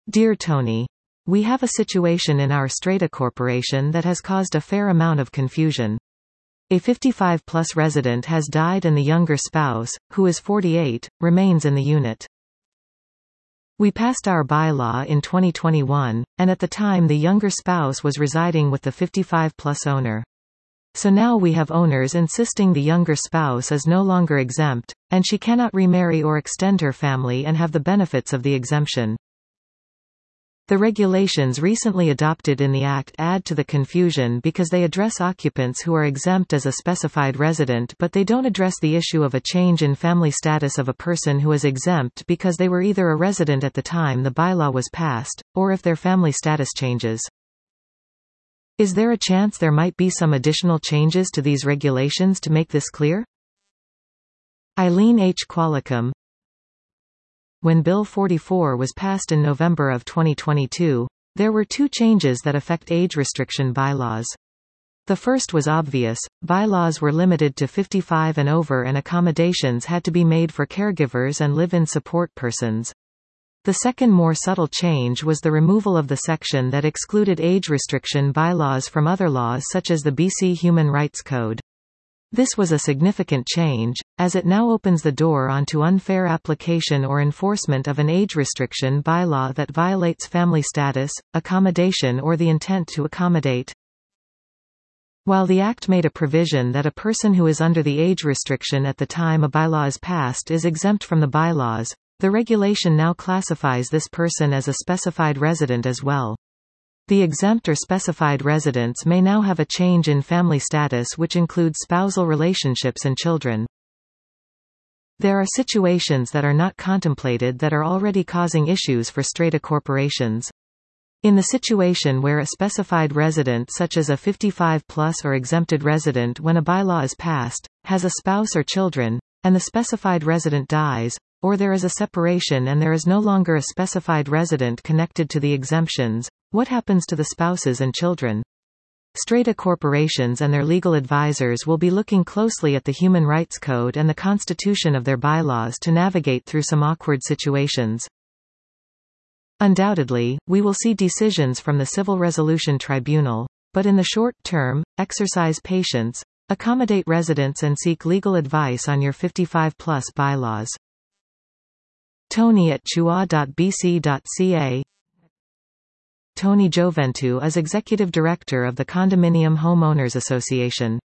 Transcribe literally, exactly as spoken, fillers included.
Dear Tony, we have a situation in our Strata Corporation that has caused a fair amount of confusion. A fifty-five plus resident has died and the younger spouse, who is forty-eight, remains in the unit. We passed our bylaw in twenty twenty-one, and at the time the younger spouse was residing with the fifty-five plus owner. So now we have owners insisting the younger spouse is no longer exempt, and she cannot remarry or extend her family and have the benefits of the exemption. The regulations recently adopted in the Act add to the confusion because they address occupants who are exempt as a specified resident, but they don't address the issue of a change in family status of a person who is exempt because they were either a resident at the time the bylaw was passed, or if their family status changes. Is there a chance there might be some additional changes to these regulations to make this clear? Eileen H. Qualicum. When Bill forty-four was passed in November of twenty twenty-two, there were two changes that affect age restriction bylaws. The first was obvious: bylaws were limited to fifty-five and over and accommodations had to be made for caregivers and live-in support persons. The second more subtle change was the removal of the section that excluded age restriction bylaws from other laws such as the B C Human Rights Code. This was a significant change, as it now opens the door onto unfair application or enforcement of an age restriction bylaw that violates family status, accommodation or the intent to accommodate. While the Act made a provision that a person who is under the age restriction at the time a bylaw is passed is exempt from the bylaws, the regulation now classifies this person as a specified resident as well. The exempt or specified residents may now have a change in family status which includes spousal relationships and children. There are situations that are not contemplated that are already causing issues for strata corporations. In the situation where a specified resident such as a fifty-five plus or exempted resident when a bylaw is passed, has a spouse or children, and the specified resident dies, or there is a separation and there is no longer a specified resident connected to the exemptions, what happens to the spouses and children? Strata corporations and their legal advisors will be looking closely at the Human Rights Code and the constitution of their bylaws to navigate through some awkward situations. Undoubtedly, we will see decisions from the Civil Resolution Tribunal, but in the short term, exercise patience, accommodate residents and seek legal advice on your fifty-five plus bylaws. Tony at chua dot b c dot c a. Tony Gioventu is Executive Director of the Condominium Homeowners Association.